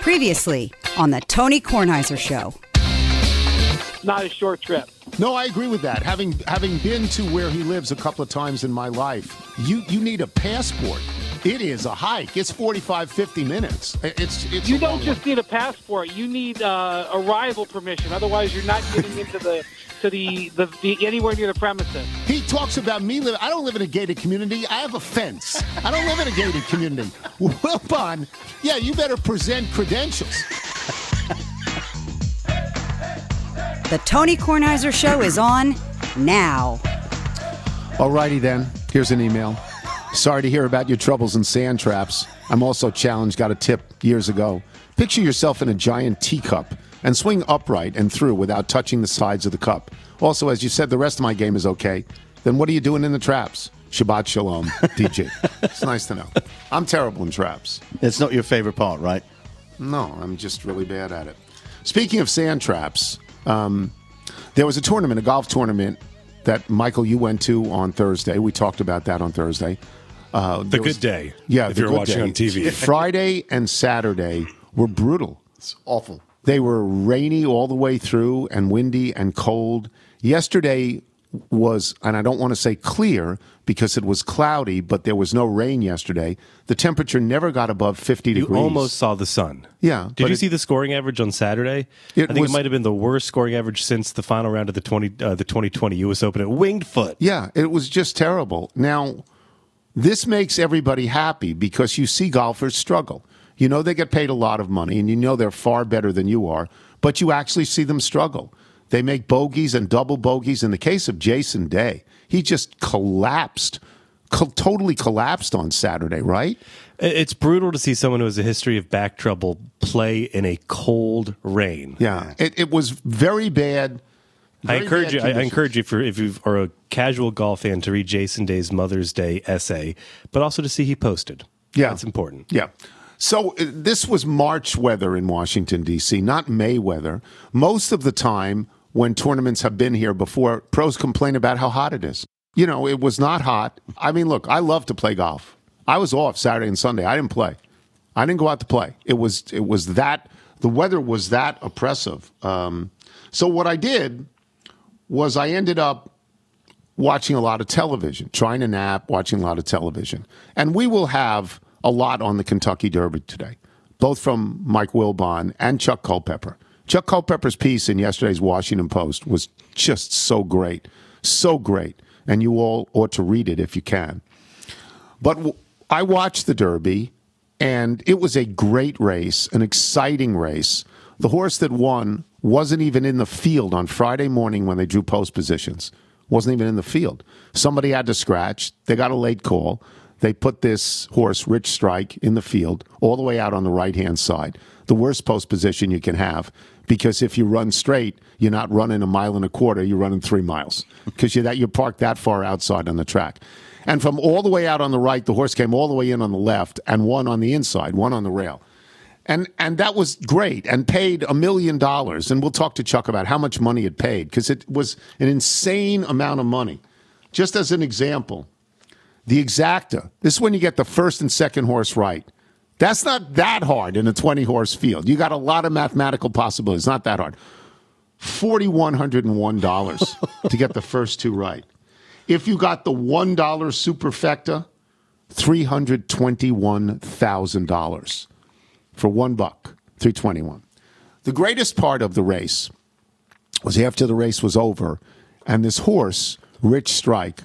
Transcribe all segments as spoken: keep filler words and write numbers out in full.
Previously on the Tony Kornheiser Show. Not a short trip. No, I agree with that. Having having been to where he lives a couple of times in my life, you, you need a passport. It is a hike. It's forty-five, fifty minutes. It's it's. You don't just need a passport. You need uh, arrival permission. Otherwise, you're not getting into the to the, the, the anywhere near the premises. He talks about me living. I don't live in a gated community. I have a fence. I don't live in a gated community. Wilbon, yeah, you better present credentials. The Tony Kornheiser Show is on now. All righty then. Here's an email. Sorry to hear about your troubles in sand traps. I'm also challenged, got a tip years ago. Picture yourself in a giant teacup and swing upright and through without touching the sides of the cup. Also, as you said, the rest of my game is okay. Then what are you doing in the traps? Shabbat shalom, D J. It's nice to know. I'm terrible in traps. It's not your favorite part, right? No, I'm just really bad at it. Speaking of sand traps, um, there was a tournament, a golf tournament, that, Michael, you went to on Thursday. We talked about that on Thursday. Uh, the was, good day. Yeah, if the you're good watching day. on T V. Friday and Saturday were brutal. It's awful. They were rainy all the way through and windy and cold. Yesterday was, and I don't want to say clear because it was cloudy, but there was no rain yesterday. The temperature never got above fifty you degrees. You almost saw the sun. Yeah. Did you it, see the scoring average on Saturday? I think was, it might have been the worst scoring average since the final round of the twenty uh, the twenty twenty U S Open at Winged Foot. Yeah, it was just terrible. Now, this makes everybody happy because you see golfers struggle. You know they get paid a lot of money, and you know they're far better than you are, but you actually see them struggle. They make bogeys and double bogeys. In the case of Jason Day, he just collapsed, co- totally collapsed on Saturday, right? It's brutal to see someone who has a history of back trouble play in a cold rain. Yeah, it, it was very bad. Very I encourage you. I, conditions. I encourage you, for if you are a casual golf fan, to read Jason Day's Mother's Day essay, but also to see he posted. Yeah, that's important. Yeah. So uh, this was March weather in Washington, D C, not May weather. Most of the time when tournaments have been here before, pros complain about how hot it is. You know, it was not hot. I mean, look, I love to play golf. I was off Saturday and Sunday. I didn't play. I didn't go out to play. It was it was that, the weather was that oppressive. Um, so what I did was I ended up watching a lot of television, trying to nap, watching a lot of television. And we will have a lot on the Kentucky Derby today, both from Mike Wilbon and Chuck Culpepper. Chuck Culpepper's piece in yesterday's Washington Post was just so great, so great, and you all ought to read it if you can. But w- I watched the Derby, and it was a great race, an exciting race. The horse that won wasn't even in the field on Friday morning when they drew post positions. Wasn't even in the field. Somebody had to scratch. They got a late call. They put this horse, Rich Strike, in the field all the way out on the right-hand side, the worst post position you can have, because if you run straight, you're not running a mile and a quarter, you're running three miles because you're, that, you're parked that far outside on the track. And from all the way out on the right, the horse came all the way in on the left and one on the inside, one on the rail. And and that was great and paid a million dollars. And we'll talk to Chuck about how much money it paid because it was an insane amount of money. Just as an example, the exacta, this is when you get the first and second horse right. That's not that hard in a twenty-horse field. You got a lot of mathematical possibilities. Not that hard. four thousand one hundred one dollars to get the first two right. If you got the one dollar superfecta, three hundred twenty-one thousand dollars for one buck, three hundred twenty-one. The greatest part of the race was after the race was over, and this horse, Rich Strike,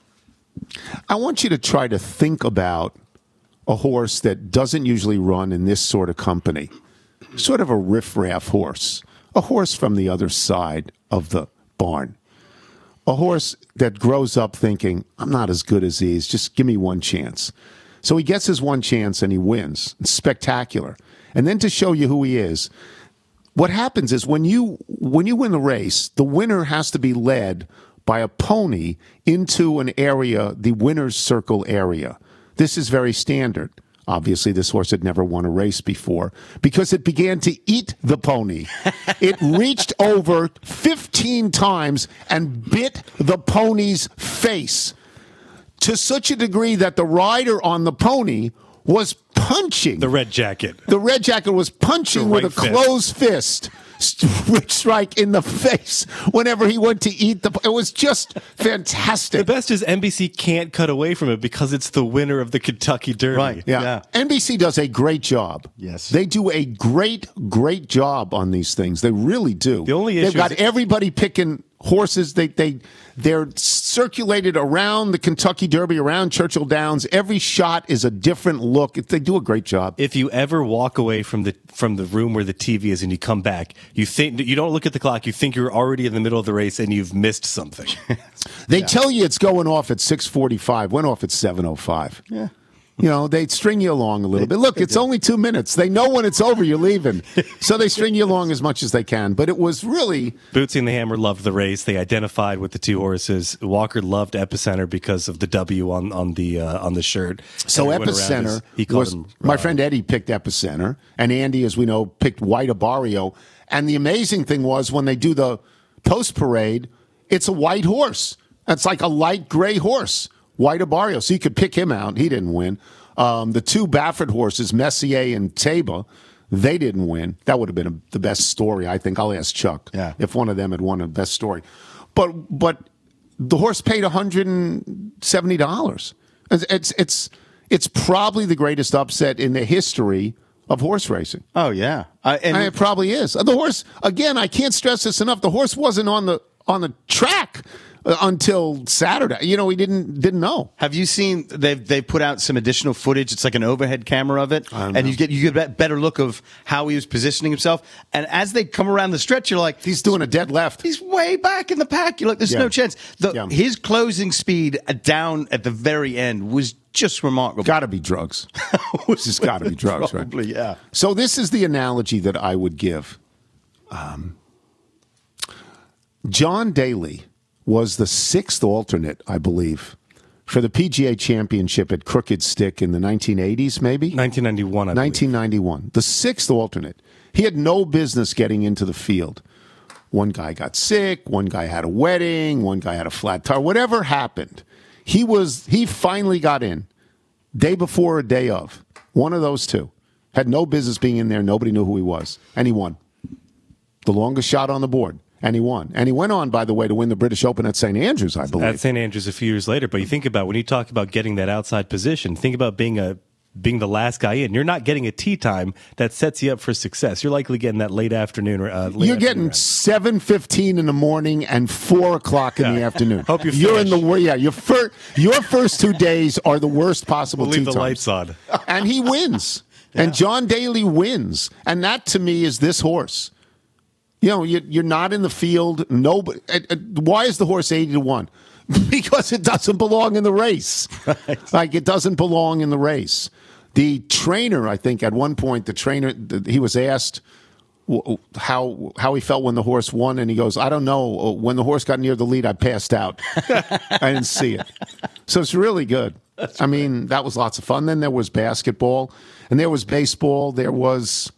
I want you to try to think about a horse that doesn't usually run in this sort of company, sort of a riffraff horse, a horse from the other side of the barn, a horse that grows up thinking, I'm not as good as these, just give me one chance. So he gets his one chance and he wins. It's spectacular. And then to show you who he is, what happens is when you when you win the race, the winner has to be led by a pony into an area, the winner's circle area. This is very standard. Obviously, this horse had never won a race before because it began to eat the pony. It reached over fifteen times and bit the pony's face to such a degree that the rider on the pony was punching. The red jacket. The red jacket was punching right with a fist. closed fist. Rich Strike in the face whenever he went to eat the. It was just fantastic. The best is N B C can't cut away from it because it's the winner of the Kentucky Derby. Right. Yeah. Yeah. N B C does a great job. Yes. They do a great, great job on these things. They really do. The only They've issue got is- everybody picking horses. They they they're circulated around the Kentucky Derby, around Churchill Downs. Every shot is a different look. They do a great job. If you ever walk away from the from the room where the T V is and you come back, you think you don't look at the clock. You think you're already in the middle of the race and you've missed something. They tell you it's going off at six forty-five. Went off at seven oh five. Yeah. You know, they string you along a little bit. Look, it's only two minutes. They know when it's over, you're leaving. So they string you along as much as they can. But it was really... Bootsy and the Hammer loved the race. They identified with the two horses. Walker loved Epicenter because of the W on, on the uh, on the shirt. So Everyone around Epicenter us, he called was... him, my uh, friend Eddie picked Epicenter. And Andy, as we know, picked White Abarrio. And the amazing thing was when they do the post parade, it's a white horse. It's like a light gray horse. White Abarrio. So you could pick him out. He didn't win. Um, the two Baffert horses, Messier and Taba, they didn't win. That would have been a, the best story, I think. I'll ask Chuck Yeah. if one of them had won a best story. But but the horse paid one hundred seventy dollars. It's, it's it's it's probably the greatest upset in the history of horse racing. Oh yeah, I, and And it probably is. The horse, again, I can't stress this enough. The horse wasn't on the on the track uh, until Saturday. You know, we didn't didn't know. have you seen they've they've put out some additional footage? It's like an overhead camera of it, I don't and know. you get you get a better look of how he was positioning himself. And as they come around the stretch, you're like, He's doing a dead left. he's way back in the pack. You're like, there's Yeah. no chance. The, Yeah. His closing speed down at the very end was just remarkable. Got to be drugs. It's just got to be drugs, right? Probably, yeah. So this is the analogy that I would give. Um, John Daly was the sixth alternate, I believe, for the P G A Championship at Crooked Stick in the nineteen eighties, maybe? nineteen ninety-one, I believe. nineteen ninety-one. The sixth alternate. He had no business getting into the field. One guy got sick. One guy had a wedding. One guy had a flat tire. Whatever happened, he was he finally got in. Day before or day of. One of those two. Had no business being in there. Nobody knew who he was. And he won. The longest shot on the board. And he won. And he went on, by the way, to win the British Open at Saint Andrews, I believe. At Saint Andrews a few years later. But you think about when you talk about getting that outside position, think about being a being the last guy in. You're not getting a tee time that sets you up for success. You're likely getting that late afternoon. Uh, late You're afternoon getting round. seven fifteen in the morning and four o'clock in the Yeah. afternoon. Hope you You're in finish. the wor- yeah. Your first your first two days are the worst possible. We'll leave tee the times. lights on. And he wins. And John Daly wins. And that to me is this horse. You know, you, you're not in the field. Nobody. Uh, uh, why is the horse eighty to one? Because it doesn't belong in the race. Right. Like it doesn't belong in the race. The trainer, I think, at one point, the trainer the, he was asked w- how how he felt when the horse won, and he goes, "I don't know. When the horse got near the lead, I passed out. I didn't see it." So it's really good. That's I mean, that was lots of fun. Then there was basketball, and there was baseball. There was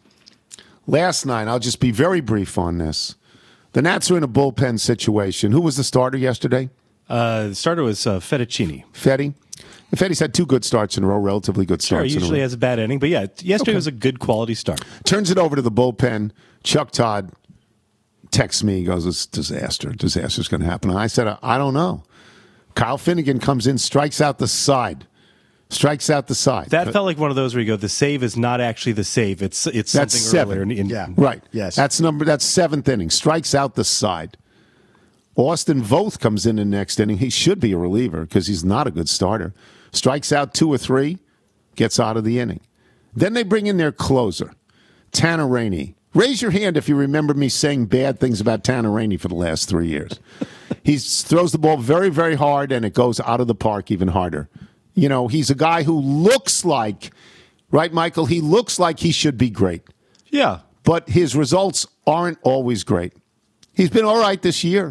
last night. I'll just be very brief on this. The Nats are in a bullpen situation. Who was the starter yesterday? Uh, the starter was uh, Fettuccini. Fetty. Fetty's had two good starts in a row, relatively good Sure, starts he in a usually row. has a bad inning. But yeah, yesterday Okay. was a good quality start. Turns it over to the bullpen. Chuck Todd texts me. He goes, "It's a disaster. Disaster's going to happen." And I said, I, I don't know. Kyle Finnegan comes in, strikes out the side. Strikes out the side. That felt like one of those where you go, the save is not actually the save. It's it's That's something seven. earlier. In, in, Yeah. Right. Yes. That's number. That's seventh inning. Strikes out the side. Austin Voth comes in the next inning. He should be a reliever because he's not a good starter. Strikes out two or three, gets out of the inning. Then they bring in their closer, Tanner Rainey. Raise your hand if you remember me saying bad things about Tanner Rainey for the last three years. He throws the ball very, very hard, and it goes out of the park even harder. You know, he's a guy who looks like, right, Michael? He looks like he should be great. Yeah. But his results aren't always great. He's been all right this year.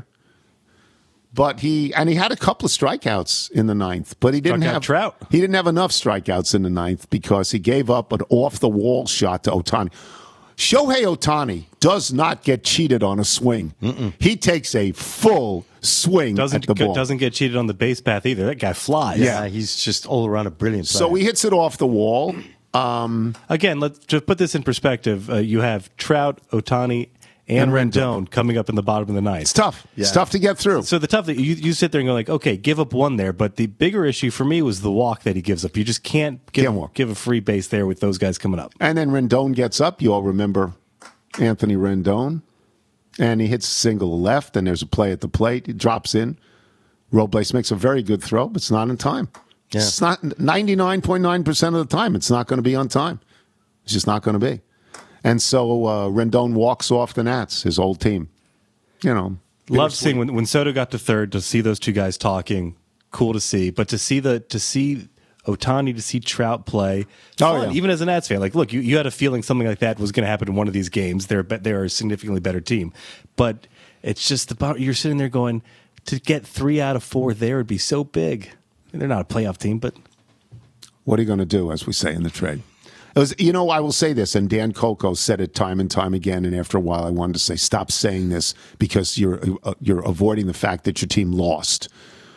But he and he had a couple of strikeouts in the ninth, but he didn't Struck out have Trout. He didn't have enough strikeouts in the ninth because he gave up an off the wall shot to Ohtani. Shohei Ohtani does not get cheated on a swing. Mm-mm. He takes a full swing Doesn't at the ball. doesn't get cheated on the base path either. That guy flies. Yeah, he's just all around a brilliant player. So he hits it off the wall, Um, Again, let's just put this in perspective. Uh, you have Trout, Ohtani, and, and Rendon. Rendon coming up in the bottom of the ninth. It's tough. Yeah. It's tough to get through. So the tough that you, you sit there and go like, okay, give up one there. But the bigger issue for me was the walk that he gives up. You just can't give, can't give a free base there with those guys coming up. And then Rendon gets up. You all remember Anthony Rendon. And he hits a single left, and there's a play at the plate. He drops in. Robles makes a very good throw, but it's not in time. Yeah. It's not ninety-nine point nine percent of the time. It's not going to be on time. It's just not going to be. And so uh, Rendon walks off the Nats, his old team. You know, love seeing when, when Soto got to third, to see those two guys talking. Cool to see, but to see the to see Ohtani, to see Trout play, oh, fun, yeah. even as a Nats fan, like, look, you, you had a feeling something like that was going to happen in one of these games. They're they're a significantly better team, but it's just about you're sitting there going, to get three out of four there would be so big. They're not a playoff team, but what are you going to do, as we say in the trade? It was, you know, I will say this, and Dan Coco said it time and time again, and after a while I wanted to say, stop saying this because you're uh, you're avoiding the fact that your team lost.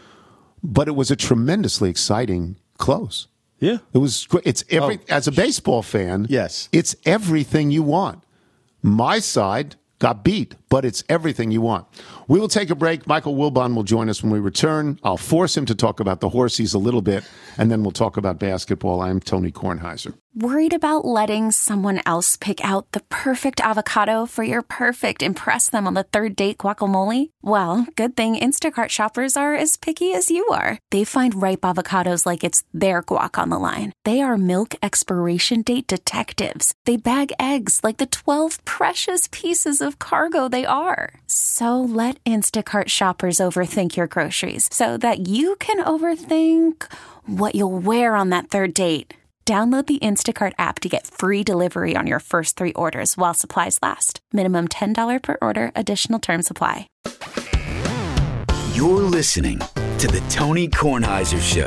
But it was a tremendously exciting close. Yeah. It was great. It's every oh. As a baseball fan, yes, it's everything you want. My side got beat, but it's everything you want. We will take a break. Michael Wilbon will join us when we return. I'll force him to talk about the Horsies a little bit, and then we'll talk about basketball. I'm Tony Kornheiser. Worried about letting someone else pick out the perfect avocado for your perfect impress them on the third date guacamole? Well, good thing Instacart shoppers are as picky as you are. They find ripe avocados like it's their guac on the line. They are milk expiration date detectives. They bag eggs like the twelve precious pieces of cargo they are. So let Instacart shoppers overthink your groceries so that you can overthink what you'll wear on that third date. Download the Instacart app to get free delivery on your first three orders while supplies last. Minimum ten dollars per order. Additional terms apply. You're listening to the Tony Kornheiser Show.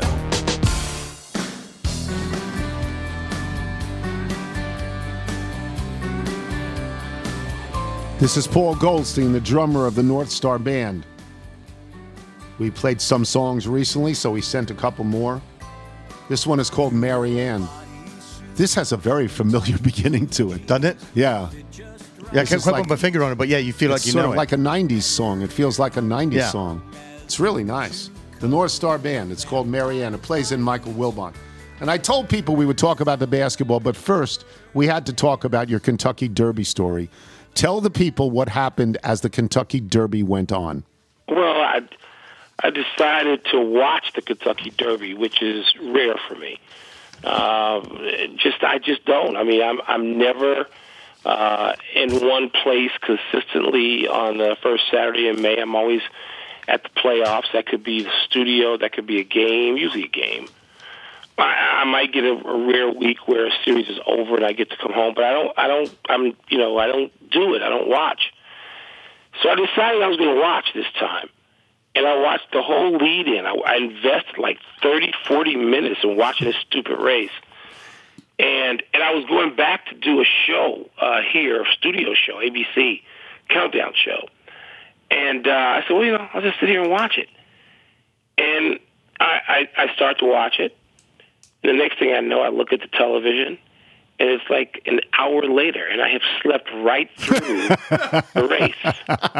This is Paul Goldstein, the drummer of the North Star Band. We played some songs recently, so we sent a couple more. This one is called Marianne. This has a very familiar beginning to it. Doesn't it? Yeah. Yeah, I can't quite put my finger on it, but yeah, you feel like you know it. It's sort of like a nineties song. It feels like a nineties yeah. song. It's really nice. The North Star Band. It's called Marianne. It plays in Michael Wilbon. And I told people we would talk about the basketball, but first we had to talk about your Kentucky Derby story. Tell the people what happened as the Kentucky Derby went on. Well, I... I decided to watch the Kentucky Derby, which is rare for me. Uh, just I just don't. I mean, I'm I'm never uh, in one place consistently on the first Saturday in May. I'm always at the playoffs. That could be the studio. That could be a game. Usually a game. I, I might get a, a rare week where a series is over and I get to come home, but I don't. I don't. I'm you know I don't do it. I don't watch. So I decided I was going to watch this time. And I watched the whole lead-in. I, I invested like thirty, forty minutes in watching this stupid race. And and I was going back to do a show uh, here, a studio show, A B C, countdown show. And uh, I said, well, you know, I'll just sit here and watch it. And I, I, I start to watch it. And the next thing I know, I look at the television, and it's like an hour later, and I have slept right through the race.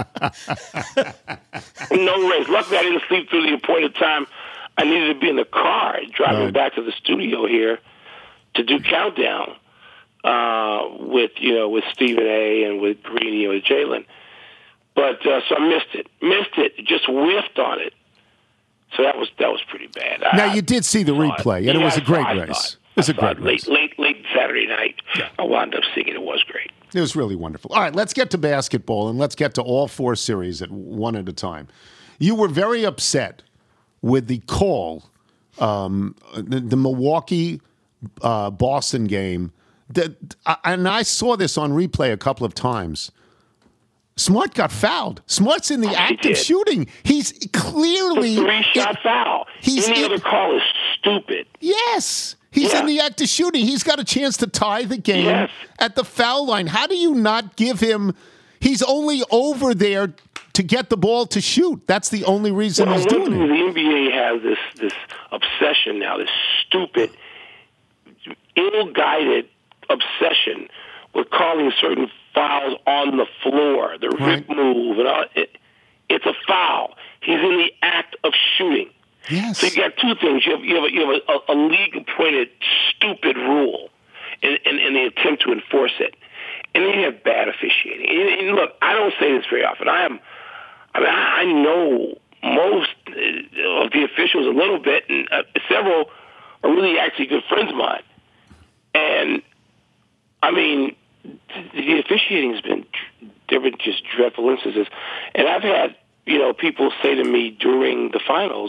No race. Luckily, I didn't sleep through the appointed time. I needed to be in the car driving right. back to the studio here to do countdown uh, with you know with Stephen A. and with Greeny and with Jalen. But uh, so I missed it, missed it, just whiffed on it. So that was that was pretty bad. Now I, you did see the replay, and yeah, it was a great I race. It was a great race. Late, late, late Saturday night, yeah. I wound up seeing it. It was great. It was really wonderful. All right, let's get to basketball, and let's get to all four series at one at a time. You were very upset with the call, um, the, the Milwaukee uh, Boston game, that, and I saw this on replay a couple of times. Smart got fouled. Smart's in the oh, act of shooting. He's clearly... The three-shot foul. He's Any in, other call is stupid. Yes. He's yeah. in the act of shooting. He's got a chance to tie the game yes. at the foul line. How do you not give him... He's only over there to get the ball to shoot. That's the only reason well, he's doing it. The N B A has this, this obsession now, this stupid ill-guided obsession with calling certain fouls on the floor, the Right. rip move, and all. It, it's a foul. He's in the act of shooting. Yes. So you got two things. You have you have, a, you have a, a league-appointed stupid rule in, in, in the attempt to enforce it, and then you have bad officiating. And, and look, I don't say this very often. I am, I mean, I know most of the officials a little bit, and uh, several are really actually good friends of mine. And I mean, the officiating has been there have been just dreadful instances, and I've had you know people say to me during the finals.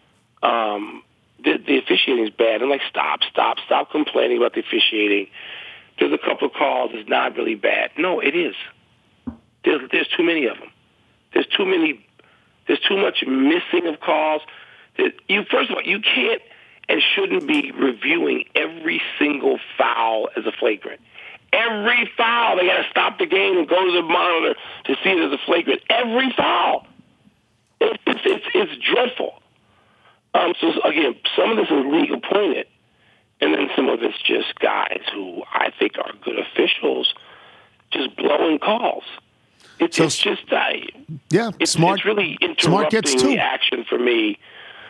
Um, the, the officiating is bad. I'm like, stop, stop, stop complaining about the officiating. There's a couple of calls. It's not really bad. No, it is. There's, there's too many of them. There's too many. There's too much missing of calls. That you first of all, you can't and shouldn't be reviewing every single foul as a flagrant. Every foul, they got to stop the game and go to the monitor to see it as a flagrant. Every foul. It's it's it's, it's dreadful. Um, so, again, some of this is league appointed, and then some of it's just guys who I think are good officials just blowing calls. It's, So- it's just, uh, Yeah, it's, smart. it's really Smart gets interrupting two. the action for me.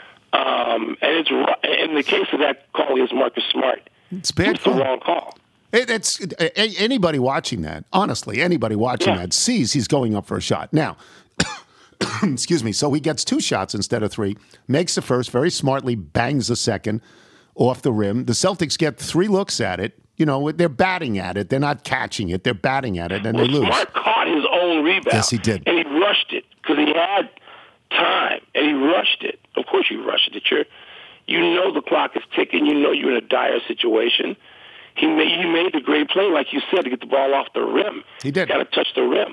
Um, and it's ru- in the case of that call against Marcus Smart, It's bad it's the call. wrong call. It, it's a- a- anybody watching that. Honestly, anybody watching Yeah. that sees he's going up for a shot. Now, excuse me. So he gets two shots instead of three. Makes the first, very smartly bangs the second off the rim. The Celtics get three looks at it. You know, they're batting at it. They're not catching it. They're batting at it, and Well, they lose. Smart caught his own rebound. Yes, he did. And he rushed it because he had time, and he rushed it. Of course you rushed it. You're, you know the clock is ticking. You know you're in a dire situation. He made, he made the great play, like you said, to get the ball off the rim. He did. Got to touch the rim.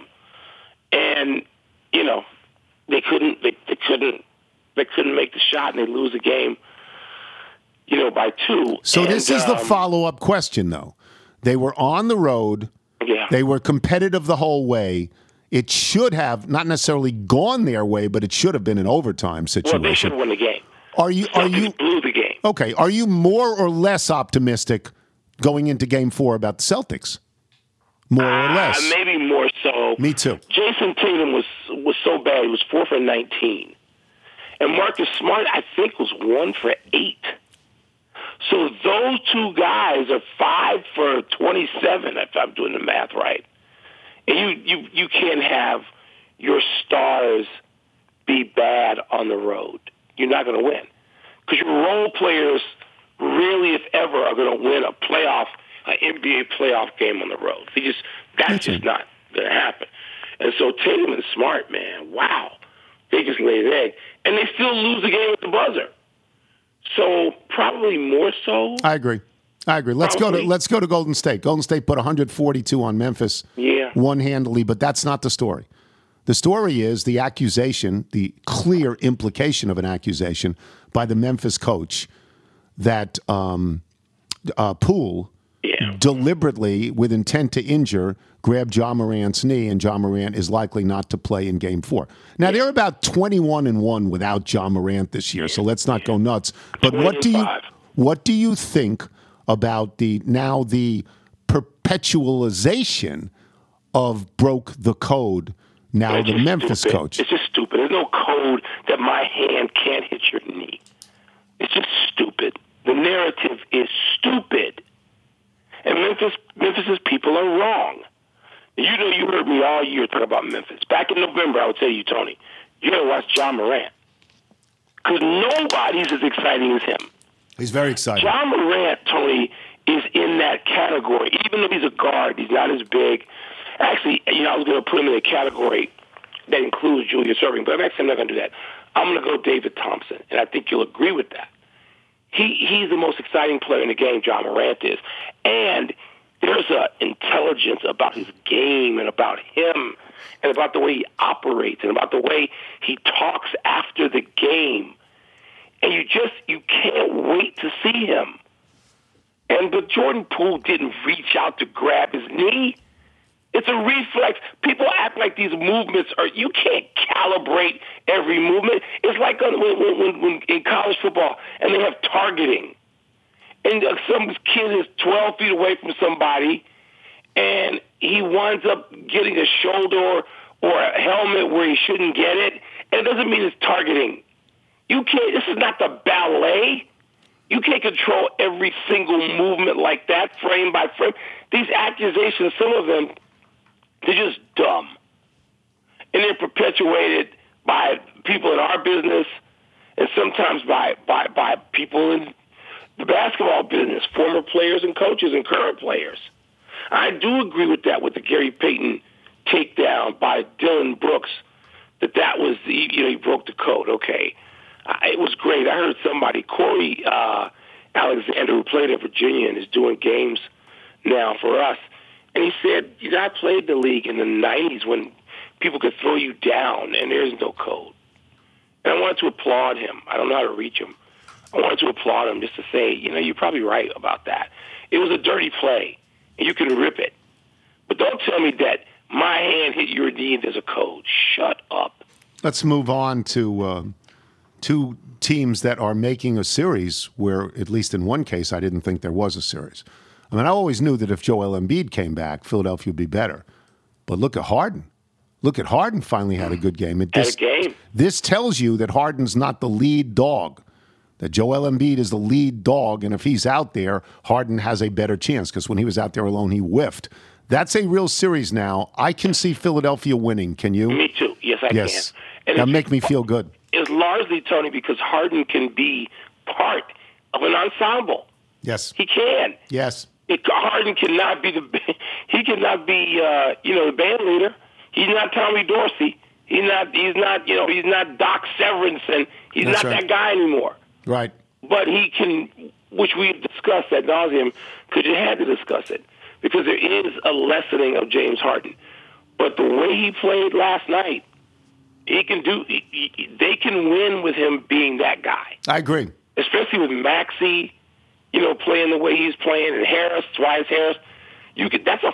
And, you know, they couldn't, they, they couldn't, they couldn't make the shot, and they lose the game, you know, by two. So And, this is the um, follow-up question, though. They were on the road. Yeah. They were competitive the whole way. It should have not necessarily gone their way, but it should have been an overtime Well, they should situation. have won the game. Are you? Are Celtics you? blew the game. Okay. Are you more or less optimistic going into Game Four about the Celtics? More or less. Uh, maybe more so. Me too. Jason Tatum was was so bad. He was four for nineteen, and Marcus Smart, I think, was one for eight. So those two guys are five for twenty-seven, if I'm doing the math right. And you you you can't have your stars be bad on the road. You're not going to win because your role players really, if ever, are going to win a playoff, an N B A playoff game on the road. They just that's, That's just it. not going to happen. And so Tatum and Smart, man, wow, they just laid an egg, and they still lose the game at the buzzer. So probably more so. I agree. I agree. Let's go to Probably. let's go to Golden State. Golden State put one forty-two on Memphis, Yeah. one handedly, but that's not the story. The story is the accusation, the clear implication of an accusation by the Memphis coach that um, uh, Poole Yeah. deliberately, with intent to injure, grabbed Ja Morant's knee, and Ja Morant is likely not to play in Game Four. Now they're about twenty-one and one without Ja Morant this year, so let's not go nuts. But what do you twenty-five. what do you think about the now the perpetualization of broke the code? Now It's the just Memphis stupid. coach. It's just stupid. There's no code that my hand can't hit your knee. It's just stupid. The narrative is stupid. And Memphis, Memphis's people are wrong. You know, you heard me all year talk about Memphis. Back in November, I would tell you, Tony, you got to watch Ja Morant. Because nobody's as exciting as him. He's very excited. Ja Morant, Tony, is in that category. Even though he's a guard, he's not as big. Actually, you know, I was going to put him in a category that includes Julius Erving, but actually I'm not going to do that. I'm going to go David Thompson, and I think you'll agree with that. He He's the most exciting player in the game, Ja Morant is. And there's an intelligence about his game and about him and about the way he operates and about the way he talks after the game. And you just, you can't wait to see him. And but Jordan Poole didn't reach out to grab his knee. It's a reflex. People act like these movements are, you can't calibrate every movement. It's like when, when, when, when in college football and they have targeting. and some kid is twelve feet away from somebody, and he winds up getting a shoulder or, or a helmet where he shouldn't get it, and it doesn't mean it's targeting. You can't. This is not the ballet. You can't control every single movement like that, frame by frame. These accusations, some of them, they're just dumb. And they're perpetuated by people in our business and sometimes by, by, by people in the basketball business, former players and coaches and current players. I do agree with that, with the Gary Payton takedown by Dylan Brooks, that that was, the, you know, he broke the code. Okay. I, it was great. I heard somebody, Corey uh, Alexander, who played at Virginia and is doing games now for us, and he said, you know, I played the league in the nineties when people could throw you down and there's no code. And I wanted to applaud him. I don't know how to reach him. I wanted to applaud him just to say, you know, you're probably right about that. It was a dirty play, and you can rip it. But don't tell me that my hand hit your knee and there's a code. Shut up. Let's move on to uh, two teams that are making a series where, at least in one case, I didn't think there was a series. I mean, I always knew that if Joel Embiid came back, Philadelphia would be better. But look at Harden. Look at Harden finally had a good game. It, this, had a game. This tells you that Harden's not the lead dog, that Joel Embiid is the lead dog, and if he's out there, Harden has a better chance because when he was out there alone, he whiffed. That's a real series now. I can see Philadelphia winning. Can you? Me too. Yes, I yes. can. And that make me feel good. It's largely, Tony, because Harden can be part of an ensemble. Yes. He can. Yes. It, Harden cannot be the he cannot be uh, you know the band leader. He's not Tommy Dorsey. He's not he's not you know he's not Doc Severinsen. and he's That's not right. that guy anymore. Right. But he can, which we've discussed ad nauseum, because you had to discuss it, because there is a lessening of James Harden. But the way he played last night, he can do. He, he, they can win with him being that guy. I agree. Especially with Maxey, you know, playing the way he's playing, and Harris, Tobias Harris. You could. That's a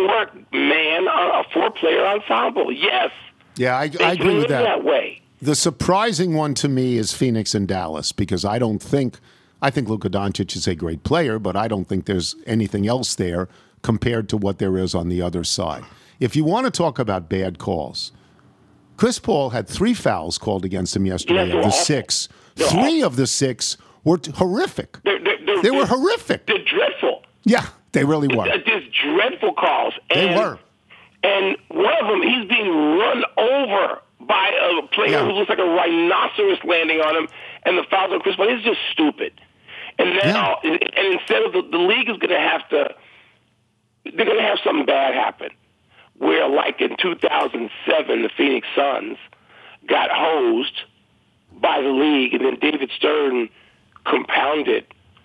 four-man, a four-player ensemble. Yes. Yeah, I, they I agree can with live that. that way. The surprising one to me is Phoenix and Dallas because I don't think I think Luka Doncic is a great player, but I don't think there's anything else there compared to what there is on the other side. If you want to talk about bad calls, Chris Paul had three fouls called against him yesterday Yeah, of the awful. six. They're Three awful. of the six were t- horrific. They're, they're, they're, They were they're- horrific. They're dreadful. Yeah, they really were. There's dreadful calls. They and, were. And one of them, he's being run over by a player Yeah. who looks like a rhinoceros landing on him, and the fouls on Chris Paul. It's just stupid. And now, and instead of the, the league is going to have to, they're going to have something bad happen. Where, like in two thousand seven, the Phoenix Suns got hosed by the league, and then David Stern compounded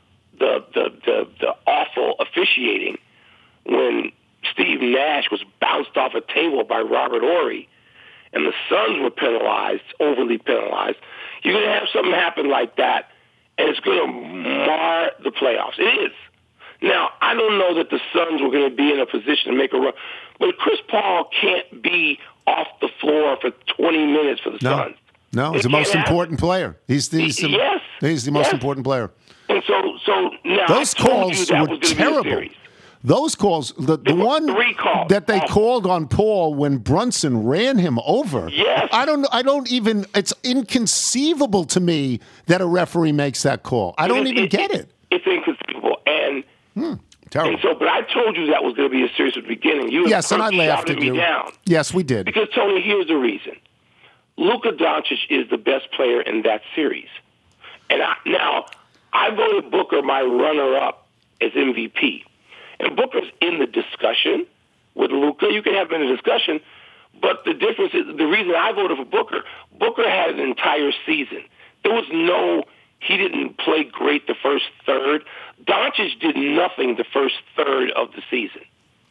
the the the, the awful officiating when Steve Nash was bounced off a table by Robert Horry, and the Suns were penalized, overly penalized. You're going to have something happen like that, and it's going to mar the playoffs. It is. Now, I don't know that the Suns were going to be in a position to make a run, but Chris Paul can't be off the floor for twenty minutes for the No. Suns. No, he's It the most can't happen. important player. He's the, he's the, Yes. he's the most Yes. important player. And so, so now Those I told calls you that were was going to be a terrible. series. Those calls, the, the There were one three calls. that they Awful. called on Paul when Brunson ran him over. Yes. I don't. I don't even. It's inconceivable to me that a referee makes that call. I don't It- even it- get it. It's inconceivable. And Terrible. and so, but I told you that was going to be a series at the beginning. You Yes, and I shouted laughed at me you. down. Yes, we did. Because, Tony, here's the reason. Luka Doncic is the best player in that series. And I, now, I voted Booker my runner-up as M V P. And Booker's in the discussion with Luka. You can have him in the discussion. But the difference is, the reason I voted for Booker, Booker had an entire season. There was no, he didn't play great the first third. Doncic did nothing the first third of the season.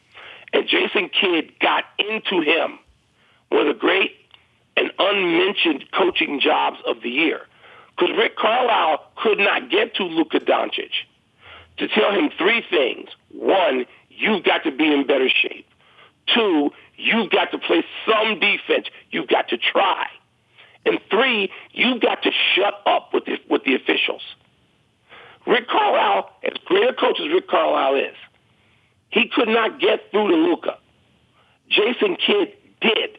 And Jason Kidd got into him, one of the great and unmentioned coaching jobs of the year. Because Rick Carlisle could not get to Luka Doncic to tell him three things. One, you've got to be in better shape. Two, you've got to play some defense. You've got to try. And three, you've got to shut up with the, with the officials. Rick Carlisle, as great a coach as Rick Carlisle is, he could not get through to Luka. Jason Kidd did.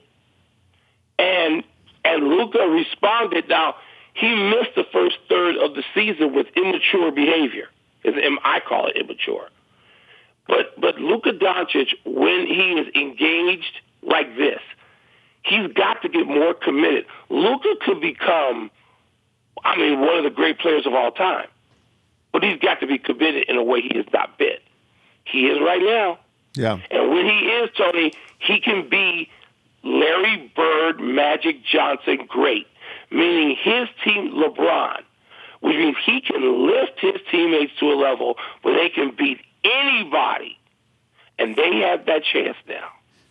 And and Luka responded. Now, he missed the first third of the season with immature behavior. I call it immature. But but Luka Doncic, when he is engaged like this, he's got to get more committed. Luka could become, I mean, one of the great players of all time. But he's got to be committed in a way he has not been. He is right now. Yeah. And when he is, Tony, he can be Larry Bird, Magic Johnson great, meaning his team, LeBron, which means he can lift his teammates to a level where they can beat anybody. And they have that chance now.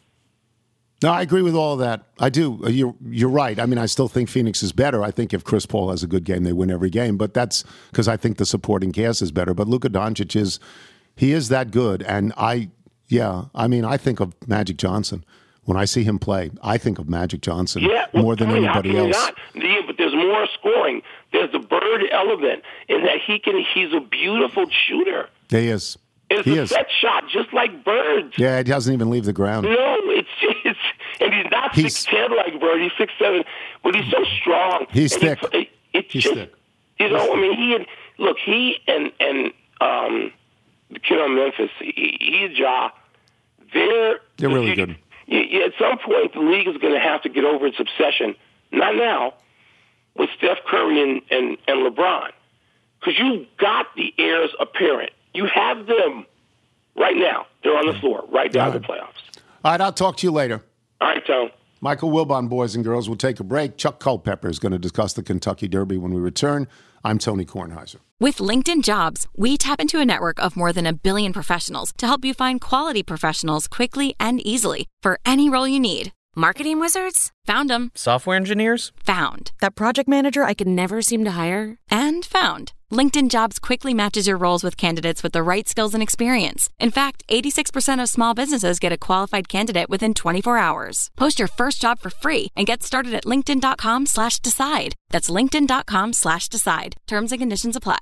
No, I agree with all of that. I do. You're you're right. I mean, I still think Phoenix is better. I think if Chris Paul has a good game, they win every game. But that's because I think the supporting cast is better. But Luka Doncic is, he is that good. And I, yeah, I mean, I think of Magic Johnson. When I see him play, I think of Magic Johnson yeah, well, more than Tony, anybody how can else. You not? Yeah, but there's more scoring. There's the Bird element in that he can. He's a beautiful shooter. He is. It's he a is. set shot, just like Bird's. Yeah, he doesn't even leave the ground. No, it's just, and he's not He's- six ten like Bird. He's six seven, but he's so strong. He's and thick. He, it, it's He's just, thick. you know, I mean, he and look, he and and um, the kid on Memphis, he, he and Ja, they're They're really you, good. You, you, at some point, the league is going to have to get over its obsession. Not now, with Steph Curry and and, and LeBron, because you got the heirs apparent. You have them. Right now, they're on the floor, right down to the playoffs. All right, I'll talk to you later. All right, Tom. Michael Wilbon, boys and girls, we'll take a break. Chuck Culpepper is going to discuss the Kentucky Derby when we return. I'm Tony Kornheiser. With LinkedIn Jobs, we tap into a network of more than a billion professionals to help you find quality professionals quickly and easily for any role you need. Marketing wizards? Found them. Software engineers? Found. That project manager I could never seem to hire? And found. LinkedIn Jobs quickly matches your roles with candidates with the right skills and experience. In fact, eighty-six percent of small businesses get a qualified candidate within twenty-four hours. Post your first job for free and get started at linkedin.com slash decide. That's linkedin.com slash decide. Terms and conditions apply.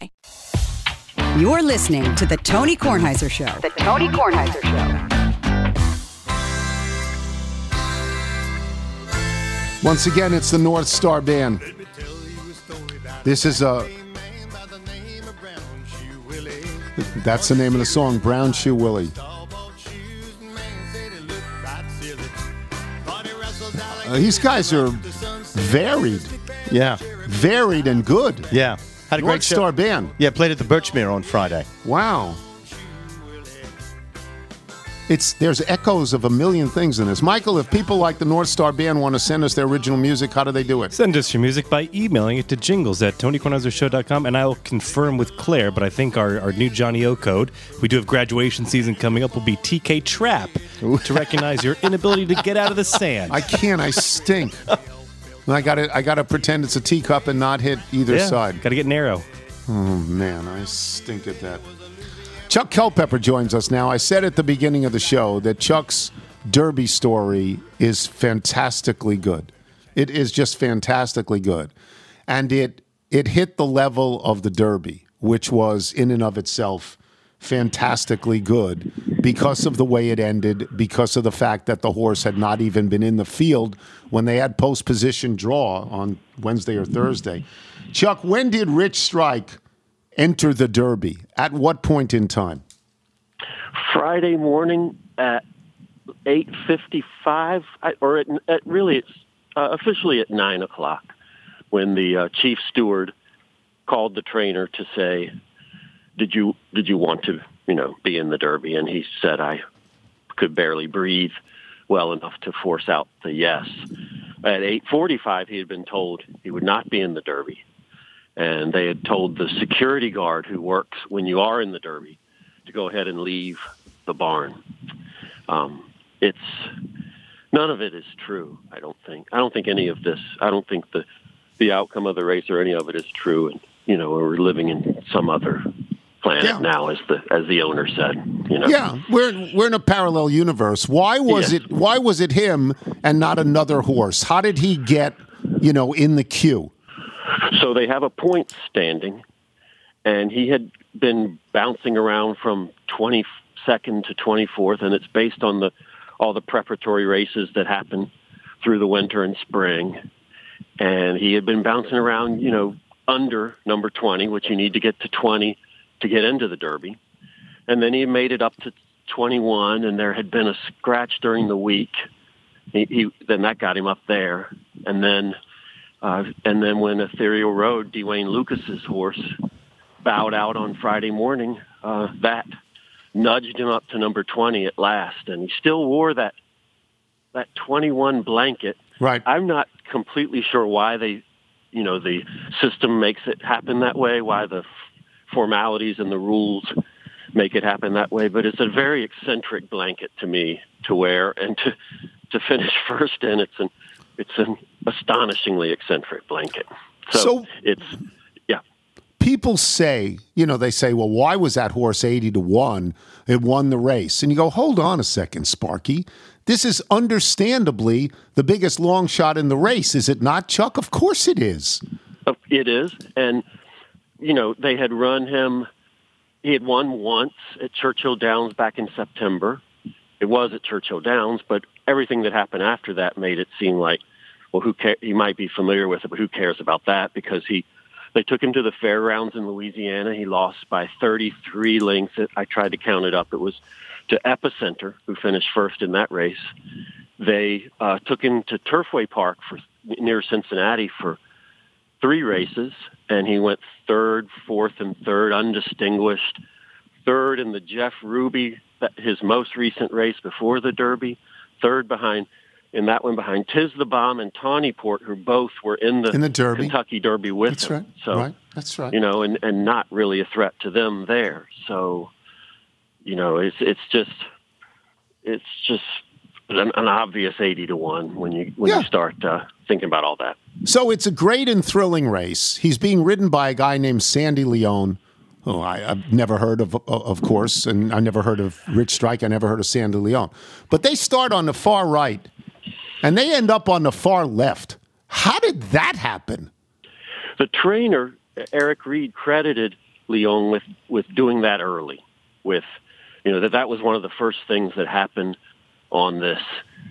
You're listening to The Tony Kornheiser Show. The Tony Kornheiser Show. Once again, it's the North Star Band. This is a... That's the name of the song, Brown Shoe Willie. Uh, these guys are varied. Yeah. Varied and good. Yeah. Had a North great show. Star Band. Yeah, played at the Birchmere on Friday. Wow. It's There's echoes of a million things in this. Michael, if people like the North Star Band want to send us their original music, how do they do it? Send us your music by emailing it to jingles at tony kornheiser show dot com, and I will confirm with Claire, but I think our, our new Johnny O code, we do have graduation season coming up, will be T K Trap to recognize your inability to get out of the sand. I can't. I stink. I got to I got to pretend it's a teacup and not hit either yeah, side. Got to get narrow. Oh, man, I stink at that. Chuck Culpepper joins us now. I said at the beginning of the show that Chuck's Derby story is fantastically good. It is just fantastically good. And it it hit the level of the Derby, which was in and of itself fantastically good because of the way it ended, because of the fact that the horse had not even been in the field when they had post-position draw on Wednesday or Thursday. Chuck, when did Rich Strike enter the Derby? At what point in time? Friday morning at eight fifty-five, or at, at really it's uh, officially at nine o'clock, when the uh, chief steward called the trainer to say, "Did you did you want to you know be in the Derby?" And he said, "I could barely breathe well enough to force out the yes." At eight forty-five, he had been told he would not be in the Derby. And they had told the security guard who works when you are in the Derby to go ahead and leave the barn. Um, it's none of it is true. I don't think. I don't think any of this. I don't think the the outcome of the race or any of it is true. And you know, we're living in some other planet Yeah. now, as the as the owner said. You know. Yeah, we're we're in a parallel universe. Why was Yeah. it? Why was it him and not another horse? How did he get, you know, in the queue? So they have a point standing, and he had been bouncing around from twenty-second to twenty-fourth, and it's based on the all the preparatory races that happen through the winter and spring. And he had been bouncing around, you know, under number twenty, which you need to get to twenty to get into the Derby. And then he made it up to twenty-one, and there had been a scratch during the week. He, he then that got him up there. And then uh, and then when Ethereal Road, Dwayne Lucas's horse, bowed out on Friday morning, uh, that nudged him up to number twenty at last. And he still wore that that twenty-one blanket. Right. I'm not completely sure why they, you know, the system makes it happen that way, why the f- formalities and the rules make it happen that way, but it's a very eccentric blanket to me to wear, and to to finish first in, it's an it's an astonishingly eccentric blanket. So, So- it's yeah. People say, you know, they say, well, why was that horse eighty to one? It won the race. And you go, hold on a second, Sparky. This is understandably the biggest long shot in the race, is it not, Chuck? Of course it is. Uh, It is, and you know they had run him. He had won once at Churchill Downs back in September. It was at Churchill Downs, but everything that happened after that made it seem like, well, who cares? He might be familiar with it, but who cares about that? Because he, they took him to the fair rounds in Louisiana. He lost by thirty-three lengths. I tried to count it up. It was to Epicenter, who finished first in that race. They uh, took him to Turfway Park for near Cincinnati for three races, and he went third, fourth, and third, undistinguished. Third in the Jeff Ruby, his most recent race before the Derby. Third behind, in that one behind Tiz the Bomb and Tawnyport, who both were in the, In the Derby. Kentucky Derby with That's him. right. So, right. That's right. you know, and, and not really a threat to them there. So, you know, it's it's just it's just an, an obvious eighty to one when you when Yeah. you start uh, thinking about all that. So it's a great and thrilling race. He's being ridden by a guy named Sandy Leone, who I, I've never heard of, of course, and I never heard of Rich Strike. I never heard of Sandy Leone. But they start on the far right, and they end up on the far left. How did that happen? The trainer, Eric Reed, credited Leon with, with doing that early, with, you know, that that was one of the first things that happened on this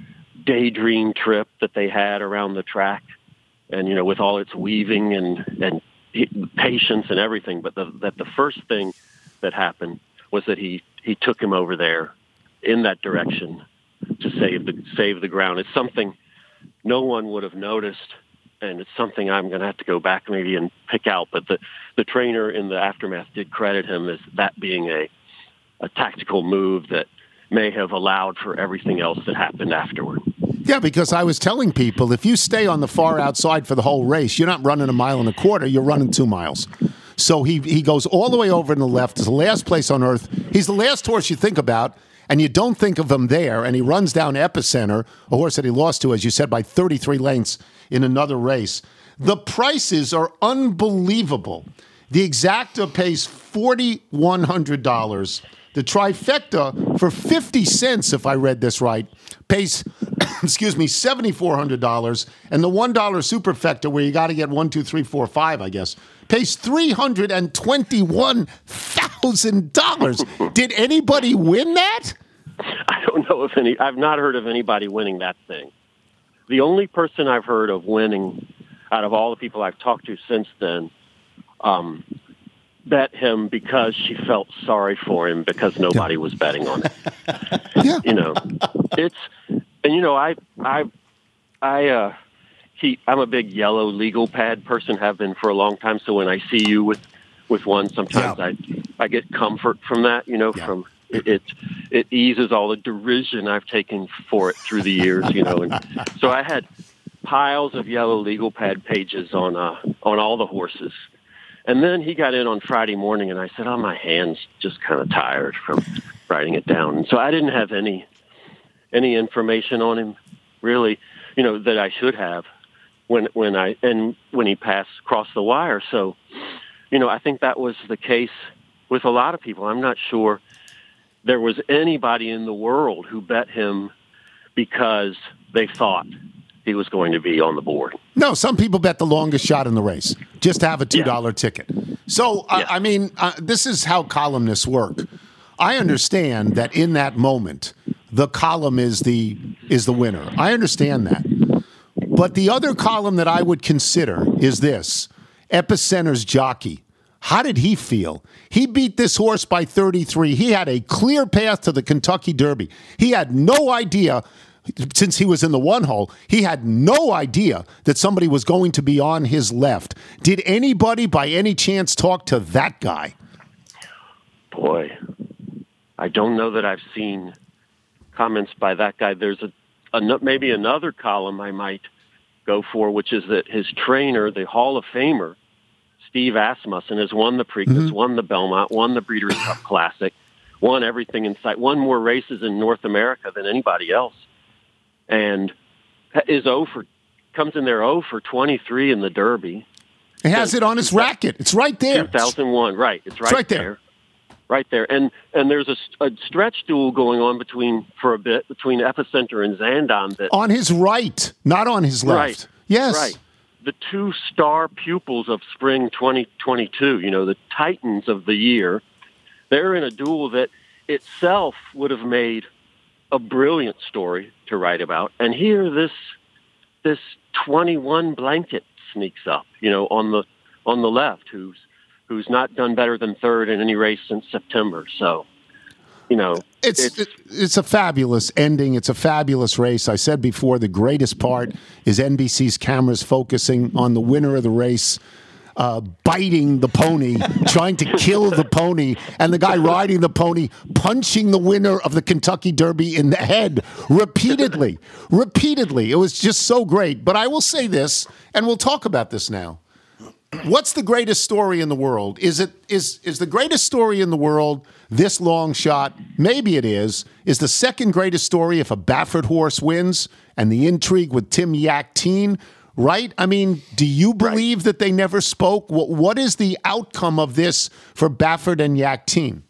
daydream trip that they had around the track. And, you know, with all its weaving and, and patience and everything, but the, that the first thing that happened was that he, he took him over there in that direction to save the, save the ground. It's something no one would have noticed, and it's something I'm going to have to go back maybe and pick out. But the, the trainer in the aftermath did credit him as that being a, a tactical move that may have allowed for everything else that happened afterward. Yeah, because I was telling people, if you stay on the far outside for the whole race, you're not running a mile and a quarter, you're running two miles. So he, he goes all the way over in the left. It's the last place on earth. He's the last horse you think about, and you don't think of him there, and he runs down Epicenter, a horse that he lost to, as you said, by thirty-three lengths in another race. The prices are unbelievable. The Exacta pays four thousand one hundred dollars. The Trifecta, for fifty cents, if I read this right, pays, excuse me, seven thousand four hundred dollars. And the one dollar Superfecta, where you got to get one, two, three, four, five, I guess, pays three hundred twenty-one thousand dollars. Did anybody win that? I don't know if any, I've not heard of anybody winning that thing. The only person I've heard of winning out of all the people I've talked to since then, um, bet him because she felt sorry for him because nobody was betting on it. Yeah. You know, it's, and you know, I, I, I, uh, he, I'm a big yellow legal pad person, have been for a long time. So when I see you with, with one, sometimes Yeah. I, I get comfort from that, you know, Yeah. from it, it, it eases all the derision I've taken for it through the years, you know. And so I had piles of yellow legal pad pages on, uh, on all the horses. And then he got in on Friday morning, and I said, oh, my hand's just kind of tired from writing it down. And so I didn't have any any information on him, really, you know, that I should have when when I and when he passed crossed the wire. So, you know, I think that was the case with a lot of people. I'm not sure there was anybody in the world who bet him because they thought he was going to be on the board. No, some people bet the longest shot in the race just to have a two dollar yeah. ticket. So, yeah. I, I mean, uh, this is how columnists work. I understand that in that moment, the column is the is the winner. I understand that. But the other column that I would consider is this. Epicenter's jockey. How did he feel? He beat this horse by thirty-three. He had a clear path to the Kentucky Derby. He had no idea, since he was in the one hole, he had no idea that somebody was going to be on his left. Did anybody by any chance talk to that guy? Boy, I don't know that I've seen comments by that guy. There's a, a maybe another column I might go for, which is that his trainer, the Hall of Famer, Steve Asmussen, has won the Preakness, mm-hmm. won the Belmont, won the Breeders' Cup Classic, won everything in sight, won more races in North America than anybody else, and is oh for comes in there oh for twenty-three in the Derby. He has it on his racket. It's right there. two thousand one, right? It's right, it's right there. there. Right there, and and there's a, a stretch duel going on between for a bit between Epicenter and Zandon. That on his right, not on his left. Right. Yes, right. The two star pupils of spring twenty twenty-two. You know, the titans of the year. They're in a duel that itself would have made a brilliant story to write about. And here, this this twenty-one blanket sneaks up. You know, on the on the left, who's who's not done better than third in any race since September. So, you know. It's, it's it's a fabulous ending. It's a fabulous race. I said before, the greatest part is N B C's cameras focusing on the winner of the race, uh, biting the pony, trying to kill the pony, and the guy riding the pony punching the winner of the Kentucky Derby in the head repeatedly. repeatedly. It was just so great. But I will say this, and we'll talk about this now. What's the greatest story in the world? Is it is is the greatest story in the world this long shot? Maybe it is. Is the second greatest story if a Baffert horse wins and the intrigue with Tim Yakteen, right? I mean, do you believe right. that they never spoke? What what is the outcome of this for Baffert and Yakteen?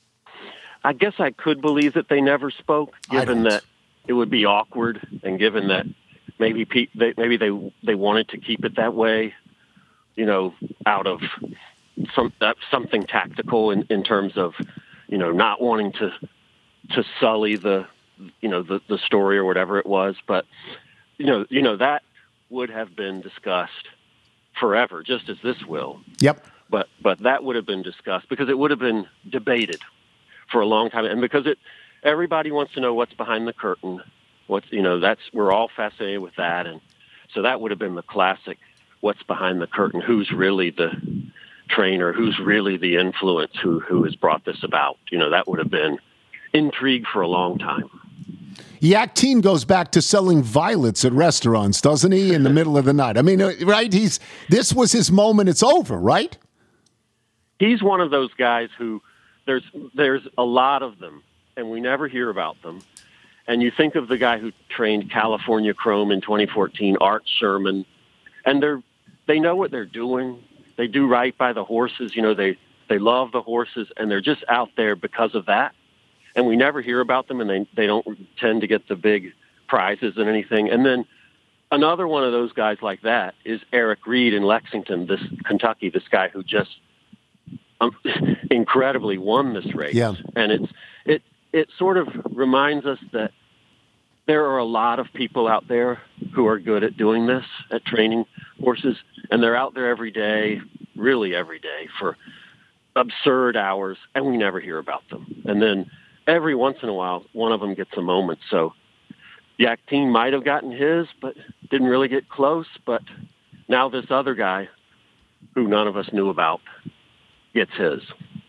I guess I could believe that they never spoke, given that it would be awkward, and given that maybe pe- they, maybe they they wanted to keep it that way. You know, out of some uh, something tactical in, in terms of, you know, not wanting to to sully the, you know, the, the story or whatever it was. But, you know, you know that would have been discussed forever, just as this will. Yep. But but that would have been discussed because it would have been debated for a long time, and because it everybody wants to know what's behind the curtain. What's you know that's we're all fascinated with that, and so that would have been the classic. What's behind the curtain? Who's really the trainer? Who's really the influence? Who who has brought this about? You know, that would have been intrigue for a long time. Yakteen goes back to selling violets at restaurants, doesn't he? In the middle of the night. I mean, right? He's this was his moment. It's over, right? He's one of those guys who there's there's a lot of them, and we never hear about them. And you think of the guy who trained California Chrome in twenty fourteen, Art Sherman, and they're they know what they're doing. They do right by the horses. You know, they, they love the horses, and they're just out there because of that. And we never hear about them, and they, they don't tend to get the big prizes and anything. And then another one of those guys like that is Eric Reed in Lexington, this Kentucky, this guy who just um, incredibly won this race. Yeah. And it's it it sort of reminds us that there are a lot of people out there who are good at doing this, at training horses, and they're out there every day, really every day, for absurd hours, and we never hear about them. And then every once in a while, one of them gets a moment. So Yakteen might have gotten his, but didn't really get close. But now this other guy, who none of us knew about, gets his.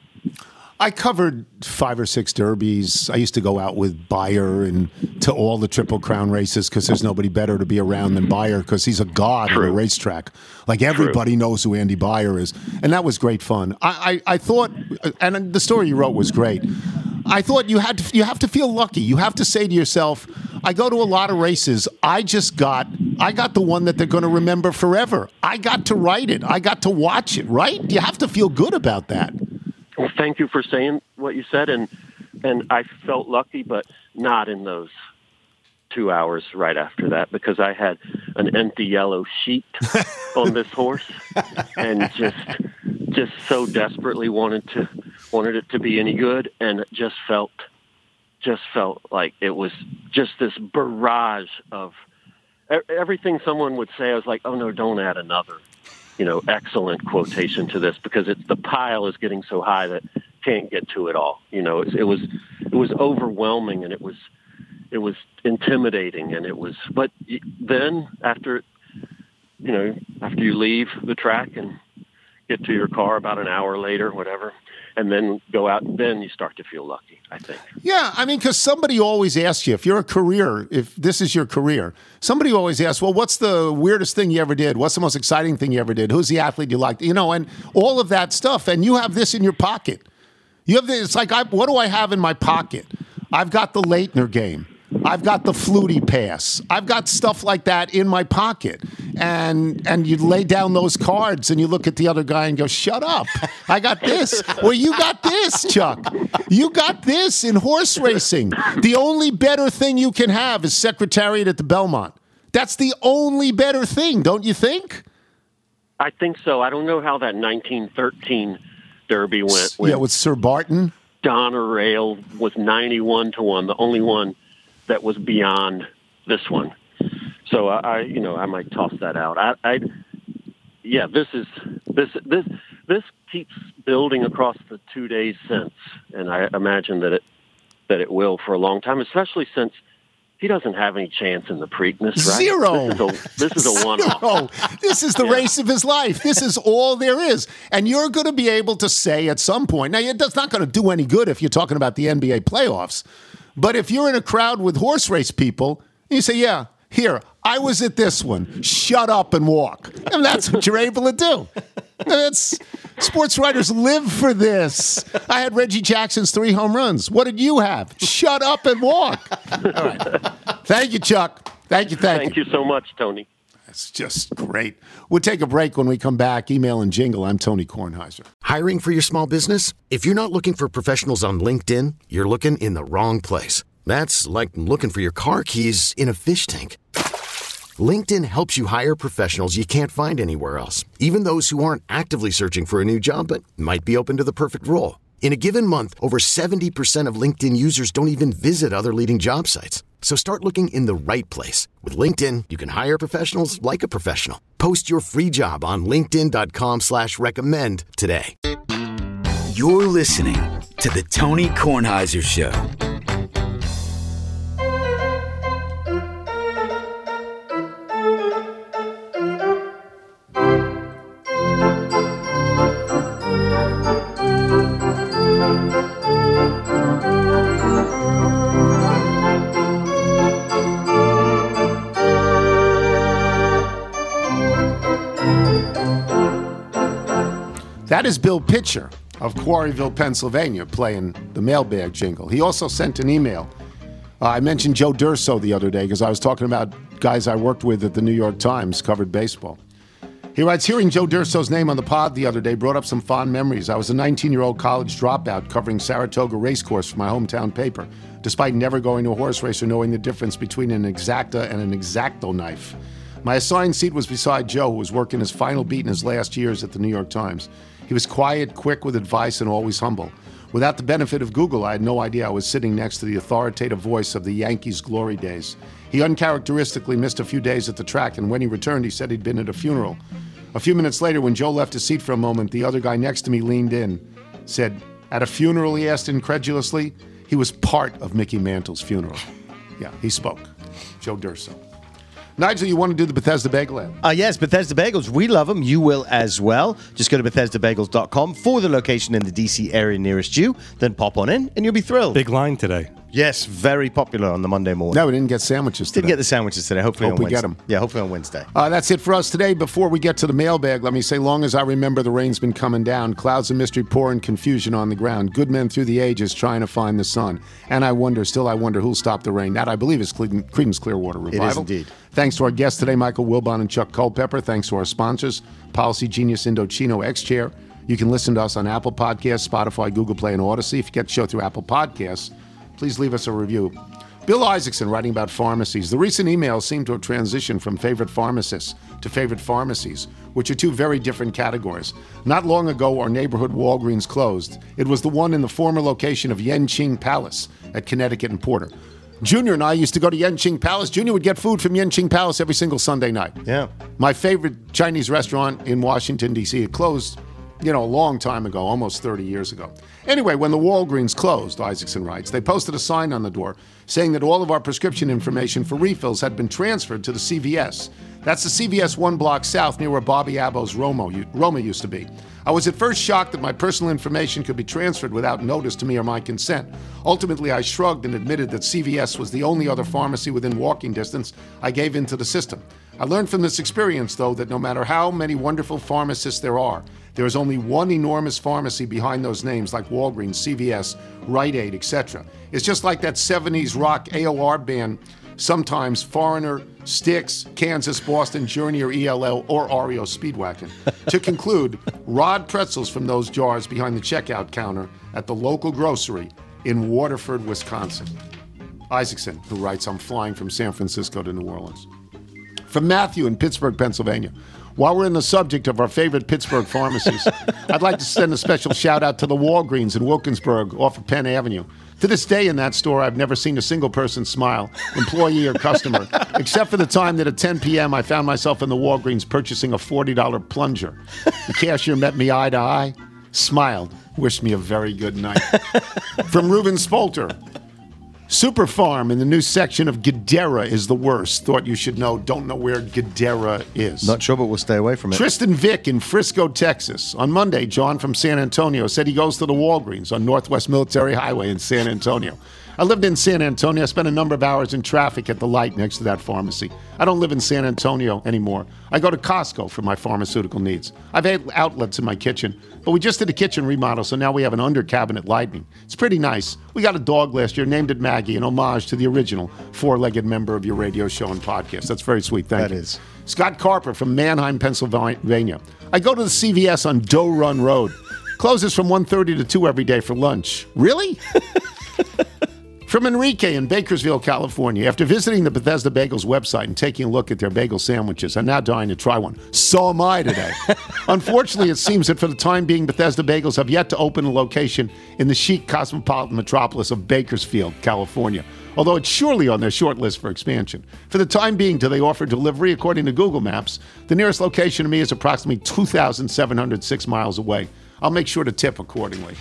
I covered five or six derbies. I used to go out with Beyer and to all the Triple Crown races because there's nobody better to be around than Beyer because he's a god True. at a racetrack. Like everybody True. knows who Andy Beyer is. And that was great fun. I, I, I thought, and the story you wrote was great. I thought you had to, you have to feel lucky. You have to say to yourself, I go to a lot of races. I just got, I got the one that they're going to remember forever. I got to write it. I got to watch it, right? You have to feel good about that. Well, thank you for saying what you said, and and I felt lucky, but not in those two hours right after that because I had an empty yellow sheet on this horse and just just so desperately wanted to wanted it to be any good, and it just felt just felt like it was just this barrage of everything someone would say. I was like, oh no, don't add another, you know, excellent quotation to this because it's the pile is getting so high that can't get to it all. You know, it, it was it was overwhelming, and it was it was intimidating, and it was. But then after, you know, after you leave the track and get to your car about an hour later, whatever, and then go out, then you start to feel lucky, I think. Yeah, I mean, because somebody always asks you, if you're a career, if this is your career, somebody always asks, well, what's the weirdest thing you ever did? What's the most exciting thing you ever did? Who's the athlete you liked? You know, and all of that stuff. And you have this in your pocket. You have this, it's like, I, what do I have in my pocket? I've got the Leitner game. I've got the Flutie pass. I've got stuff like that in my pocket. And and you lay down those cards and you look at the other guy and go, shut up. I got this. Well, you got this, Chuck. You got this in horse racing. The only better thing you can have is Secretariat at the Belmont. That's the only better thing, don't you think? I think so. I don't know how that nineteen thirteen Derby went. Yeah, with Sir Barton. Donna Rail was ninety-one to one, the only one that was beyond this one. So I, I you know, I might toss that out. I, I, yeah, this is this this this keeps building across the two days since, and I imagine that it that it will for a long time, especially since he doesn't have any chance in the Preakness. Right? Zero. This is a, this is a one-off. Zero. This is the yeah. race of his life. This is all there is, and you're going to be able to say at some point. Now, it's not going to do any good if you're talking about the N B A playoffs. But if you're in a crowd with horse race people, you say, yeah, here, I was at this one. Shut up and walk. And that's what you're able to do. That's, sports writers live for this. I had Reggie Jackson's three home runs. What did you have? Shut up and walk. All right. Thank you, Chuck. Thank you, thank, thank you. you so much, Tony. That's just great. We'll take a break. When we come back. Email and jingle. I'm Tony Kornheiser. Hiring for your small business? If you're not looking for professionals on LinkedIn, you're looking in the wrong place. That's like looking for your car keys in a fish tank. LinkedIn helps you hire professionals you can't find anywhere else, even those who aren't actively searching for a new job but might be open to the perfect role. In a given month, over seventy percent of LinkedIn users don't even visit other leading job sites. So start looking in the right place. With LinkedIn, you can hire professionals like a professional. Post your free job on linkedin.com slash recommend today. You're listening to the Tony Kornheiser Show. That is Bill Pitcher of Quarryville, Pennsylvania, playing the mailbag jingle. He also sent an email. Uh, I mentioned Joe Durso the other day because I was talking about guys I worked with at the New York Times, covered baseball. He writes, hearing Joe Durso's name on the pod the other day brought up some fond memories. I was a nineteen-year-old college dropout covering Saratoga Racecourse for my hometown paper, despite never going to a horse race or knowing the difference between an Exacta and an X-Acto knife. My assigned seat was beside Joe, who was working his final beat in his last years at the New York Times. He was quiet, quick with advice, and always humble. Without the benefit of Google, I had no idea I was sitting next to the authoritative voice of the Yankees' glory days. He uncharacteristically missed a few days at the track, and when he returned, he said he'd been at a funeral. A few minutes later, when Joe left his seat for a moment, the other guy next to me leaned in, said, at a funeral, he asked incredulously. He was part of Mickey Mantle's funeral. Yeah, he spoke. Joe Durso. Nigel, you want to do the Bethesda Bagel ad? Uh, yes, Bethesda Bagels. We love them. You will as well. Just go to Bethesda Bagels dot com for the location in the D C area nearest you. Then pop on in and you'll be thrilled. Big line today. Yes, very popular on the Monday morning. No, we didn't get sandwiches today. Didn't get the sandwiches today. Hopefully Hope on we Wednesday. get them. Yeah, hopefully on Wednesday. Uh, that's it for us today. Before we get to the mailbag, let me say, long as I remember, the rain's been coming down. Clouds of mystery pour and confusion on the ground. Good men through the ages trying to find the sun. And I wonder, still I wonder, who'll stop the rain. That, I believe, is Creedence Clearwater Revival. It is indeed. Thanks to our guests today, Michael Wilbon and Chuck Culpepper. Thanks to our sponsors, Policy Genius Indochino X-Chair. You can listen to us on Apple Podcasts, Spotify, Google Play, and Odyssey. If you get the show through Apple Podcasts, please leave us a review. Bill Isaacson writing about pharmacies. The recent emails seem to have transitioned from favorite pharmacists to favorite pharmacies, which are two very different categories. Not long ago, our neighborhood Walgreens closed. It was the one in the former location of Yenqing Palace at Connecticut and Porter. Junior and I used to go to Yenqing Palace. Junior would get food from Yenqing Palace every single Sunday night. Yeah. My favorite Chinese restaurant in Washington, D C, it closed, you know, a long time ago, almost thirty years ago. Anyway, when the Walgreens closed, Isaacson writes, they posted a sign on the door saying that all of our prescription information for refills had been transferred to the C V S. That's the C V S one block south near where Bobby Abo's Roma, Roma used to be. I was at first shocked that my personal information could be transferred without notice to me or my consent. Ultimately, I shrugged and admitted that C V S was the only other pharmacy within walking distance. I gave in to the system. I learned from this experience, though, that no matter how many wonderful pharmacists there are, there is only one enormous pharmacy behind those names like Walgreens, C V S, Rite Aid, et cetera. It's just like that seventies rock A O R band, sometimes Foreigner, Styx, Kansas, Boston, Journey, or E L L, or R E O Speedwagon. To conclude, Rod pretzels from those jars behind the checkout counter at the local grocery in Waterford, Wisconsin. Isaacson, who writes, I'm flying from San Francisco to New Orleans. From Matthew in Pittsburgh, Pennsylvania. While we're in the subject of our favorite Pittsburgh pharmacies, I'd like to send a special shout out to the Walgreens in Wilkinsburg off of Penn Avenue. To this day in that store, I've never seen a single person smile, employee or customer, except for the time that at ten p.m. I found myself in the Walgreens purchasing a forty dollars plunger. The cashier met me eye to eye, smiled, wished me a very good night. From Reuben Spolter. Super Farm in the new section of Gadara is the worst. Thought you should know. Don't know where Gadara is. Not sure, but we'll stay away from it. Tristan Vick in Frisco, Texas. On Monday, John from San Antonio said he goes to the Walgreens on Northwest Military Highway in San Antonio. I lived in San Antonio. I spent a number of hours in traffic at the light next to that pharmacy. I don't live in San Antonio anymore. I go to Costco for my pharmaceutical needs. I've had outlets in my kitchen, but we just did a kitchen remodel, so now we have an under-cabinet lighting. It's pretty nice. We got a dog last year, named it Maggie, an homage to the original four-legged member of your radio show and podcast. That's very sweet. Thank that you. That is. Scott Carper from Manheim, Pennsylvania. I go to the C V S on Doe Run Road. Closes from one thirty to two every day for lunch. Really? From Enrique in Bakersfield, California. After visiting the Bethesda Bagels website and taking a look at their bagel sandwiches, I'm now dying to try one. So am I today. Unfortunately, it seems that for the time being, Bethesda Bagels have yet to open a location in the chic cosmopolitan metropolis of Bakersfield, California, although it's surely on their short list for expansion. For the time being, do they offer delivery? According to Google Maps, the nearest location to me is approximately two thousand seven hundred six miles away. I'll make sure to tip accordingly.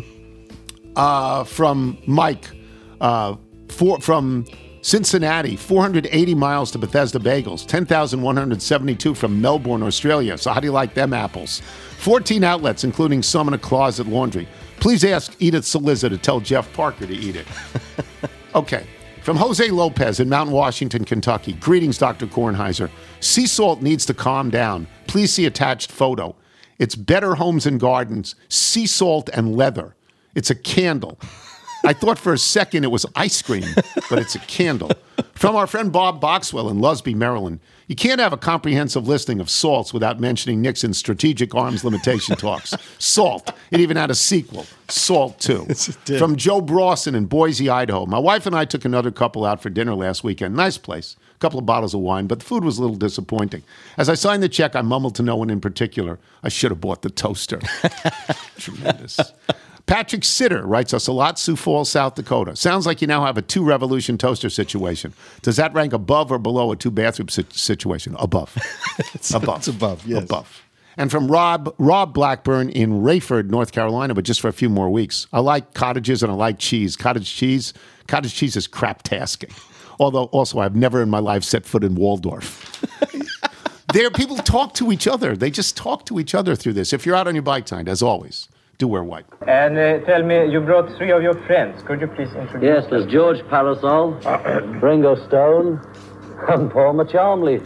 uh, from Mike. Uh, for, from Cincinnati, four hundred eighty miles to Bethesda Bagels, ten thousand one hundred seventy-two from Melbourne, Australia. So how do you like them apples? fourteen outlets, including some in a closet laundry. Please ask Edith Saliza to tell Jeff Parker to eat it. Okay. From Jose Lopez in Mount Washington, Kentucky. Greetings, Doctor Kornheiser. Sea salt needs to calm down. Please see attached photo. It's Better Homes and Gardens, sea salt and leather. It's a candle. I thought for a second it was ice cream, but it's a candle. From our friend Bob Boxwell in Lusby, Maryland. You can't have a comprehensive listing of salts without mentioning Nixon's strategic arms limitation talks. Salt. It even had a sequel, Salt two. From Joe Brawson in Boise, Idaho. My wife and I took another couple out for dinner last weekend. Nice place. A couple of bottles of wine, but the food was a little disappointing. As I signed the check, I mumbled to no one in particular, I should have bought the toaster. Tremendous. Patrick Sitter writes us a lot, Sioux Falls, South Dakota. Sounds like you now have a two-revolution toaster situation. Does that rank above or below a two-bathroom si- situation? Above. it's, above. It's above, yes. Above. And from Rob Rob Blackburn in Rayford, North Carolina, but just for a few more weeks. I like cottages and I like cheese. Cottage cheese, cottage cheese is crap-tasking. Although, also, I've never in my life set foot in Waldorf. There, people talk to each other. They just talk to each other through this. If you're out on your bike tonight, as always, do wear white. And uh, tell me, you brought three of your friends. Could you please introduce Yes, there's George Parasol, Ringo Stone, and Paul Macharmley.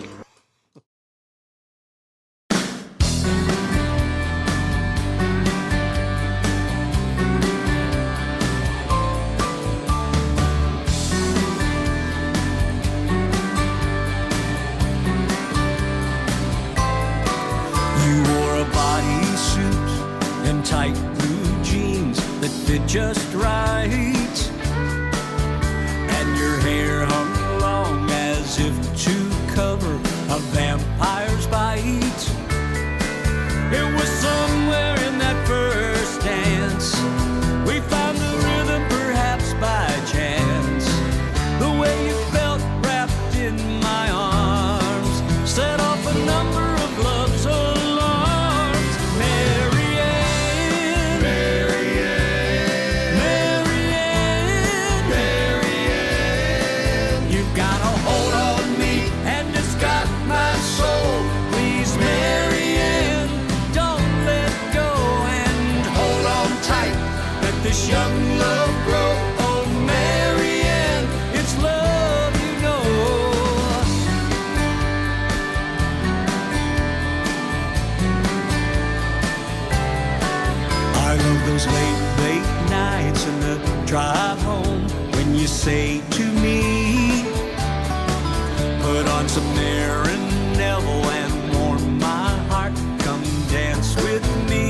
Tight blue jeans that fit just right, and your hair if to cover a vampire's bite. It was somewhere in that first dance we found the rhythm, perhaps by chance. The way you felt wrapped in my arms set off a number of love's alarms. Marianne, Marianne, Marianne, Marianne, you've got a hold on me and it's got my soul. Please, Marianne, don't let go and hold on tight. Let this young love grow. Oh, Marianne, it's love, you know. I love those late, late nights and the drive home when you say to me, put on some Aaron Neville and warm my heart. Come dance with me.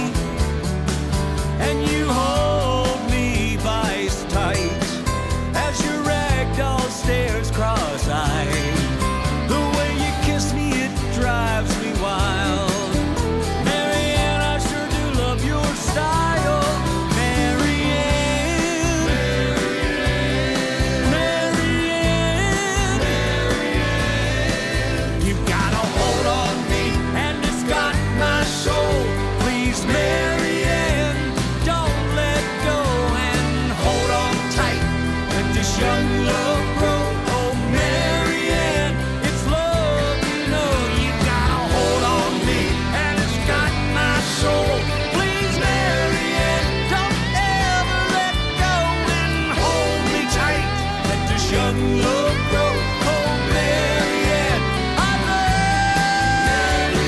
And you hold me vice tight as your ragdoll stares cross-eyed. The way you kiss me, it drives me wild. Marianne, I sure do love your style. Marianne, Marianne, Marianne, Marianne, you've got a hold on me and it's got my soul. Please, Marianne, don't let go and hold on tight. Let this young love grow. Oh, Marianne, it's love, you know. You got a hold on me and it's got my soul. Please, Marianne, don't ever let go and hold me tight. Let this young love grow. Oh, Marianne, I love you,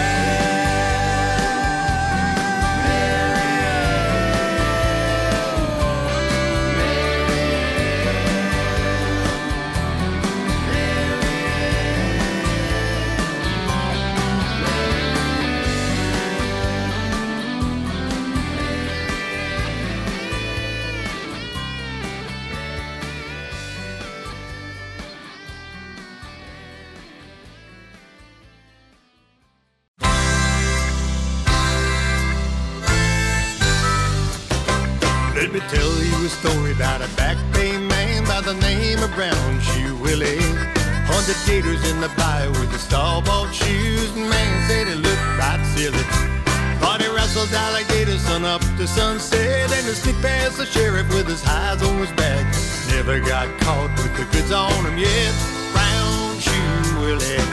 Let me tell you a story about a back bay man by the name of Brown Shoe Willie. Hunted gators in the bayou with the starboard shoes, and man said it looked right silly. Thought he wrestled alligators sun up to sunset, and he sneaked past the sheriff with his hides on his back. Never got caught with the goods on him yet, Brown Shoe Willie.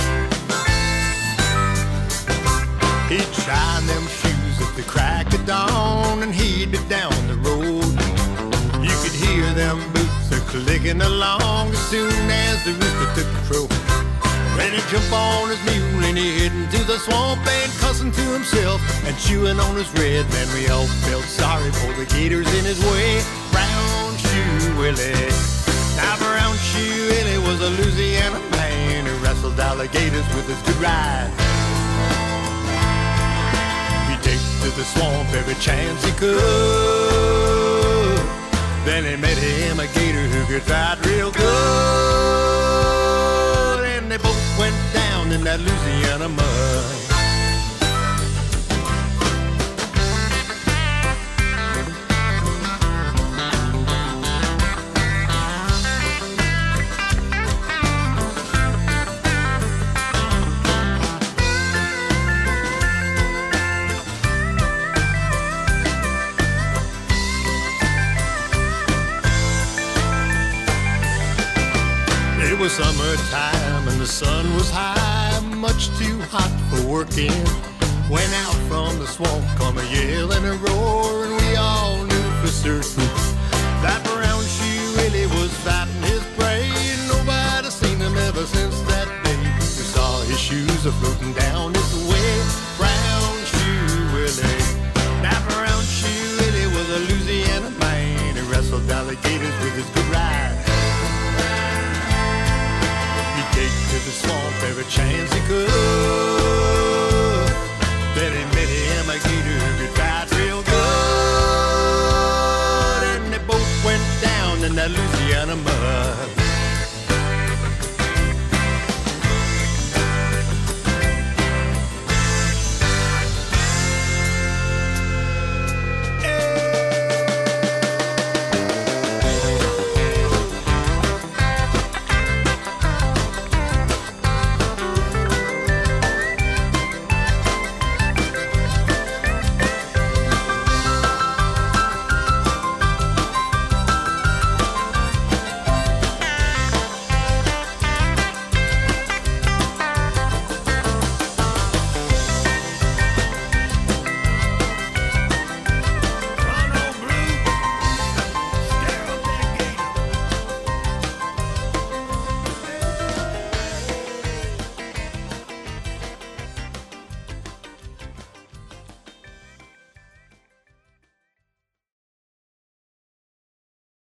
He'd shine them shoes at the crack of dawn, and he'd be down the road. You could hear them boots a-clicking along as soon as the rooster took the crow. Then he'd jump on his mule and he'd head into the swamp and cussing to himself and chewing on his red. Man, we all felt sorry for the gators in his way, Brown Shoe Willie. Now Brown Shoe Willie was a Louisiana man who wrestled alligators with his good ride. To the swamp every chance he could. Then he met him a gator who could fight real good, and they both went down in that Louisiana mud. It was summertime and the sun was high, much too hot for working. Went out from the swamp, come a yell and a roar, and we all knew for certain that Brown Shoe really was fighting his prey. Nobody seen him ever since that day. We saw his shoes a floating